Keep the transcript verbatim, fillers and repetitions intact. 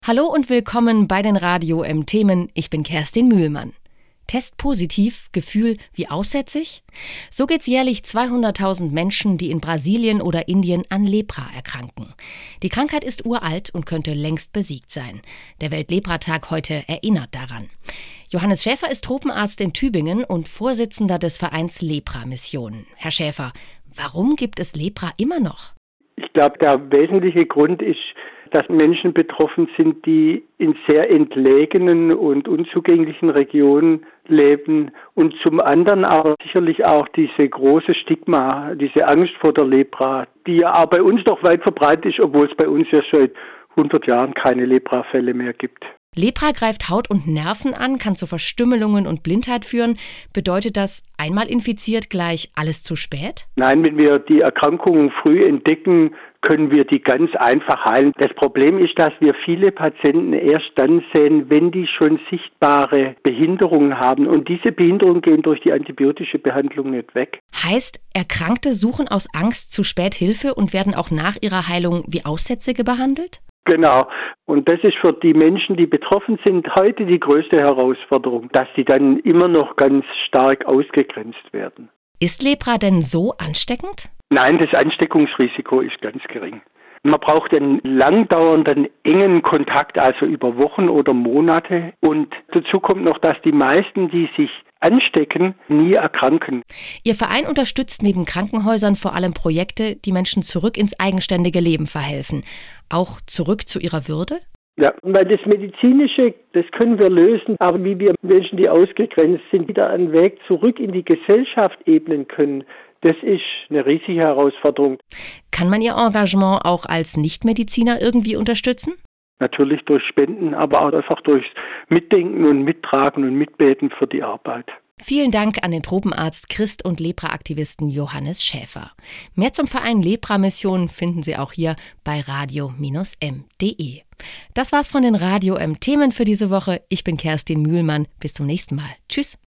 Hallo und willkommen bei den Radio M-Themen. Ich bin Kerstin Mühlmann. Test positiv, Gefühl wie aussätzig? So geht's jährlich zweihunderttausend Menschen, die in Brasilien oder Indien an Lepra erkranken. Die Krankheit ist uralt und könnte längst besiegt sein. Der Weltlepra-Tag heute erinnert daran. Johannes Schäfer ist Tropenarzt in Tübingen und Vorsitzender des Vereins Lepra-Missionen. Herr Schäfer, warum gibt es Lepra immer noch? Ich glaube, der wesentliche Grund ist, dass Menschen betroffen sind, die in sehr entlegenen und unzugänglichen Regionen leben und zum anderen aber sicherlich auch diese große Stigma, diese Angst vor der Lepra, die ja auch bei uns doch weit verbreitet ist, obwohl es bei uns ja seit hundert Jahren keine Lepra-Fälle mehr gibt. Lepra greift Haut und Nerven an, kann zu Verstümmelungen und Blindheit führen. Bedeutet das, einmal infiziert gleich alles zu spät? Nein, wenn wir die Erkrankungen früh entdecken, können wir die ganz einfach heilen. Das Problem ist, dass wir viele Patienten erst dann sehen, wenn die schon sichtbare Behinderungen haben. Und diese Behinderungen gehen durch die antibiotische Behandlung nicht weg. Heißt, Erkrankte suchen aus Angst zu spät Hilfe und werden auch nach ihrer Heilung wie Aussätzige behandelt? Genau. Und das ist für die Menschen, die betroffen sind, heute die größte Herausforderung, dass sie dann immer noch ganz stark ausgegrenzt werden. Ist Lepra denn so ansteckend? Nein, das Ansteckungsrisiko ist ganz gering. Man braucht einen langdauernden, engen Kontakt, also über Wochen oder Monate. Und dazu kommt noch, dass die meisten, die sich anstecken, nie erkranken. Ihr Verein unterstützt neben Krankenhäusern vor allem Projekte, die Menschen zurück ins eigenständige Leben verhelfen. Auch zurück zu ihrer Würde? Ja, weil das Medizinische, das können wir lösen, aber wie wir Menschen, die ausgegrenzt sind, wieder einen Weg zurück in die Gesellschaft ebnen können, das ist eine riesige Herausforderung. Kann man Ihr Engagement auch als Nichtmediziner irgendwie unterstützen? Natürlich durch Spenden, aber auch einfach durch Mitdenken und Mittragen und Mitbeten für die Arbeit. Vielen Dank an den Tropenarzt, Christ- und Lepra-Aktivisten Johannes Schäfer. Mehr zum Verein Lepra-Mission finden Sie auch hier bei radio M punkt de. Das war's von den Radio M-Themen für diese Woche. Ich bin Kerstin Mühlmann. Bis zum nächsten Mal. Tschüss.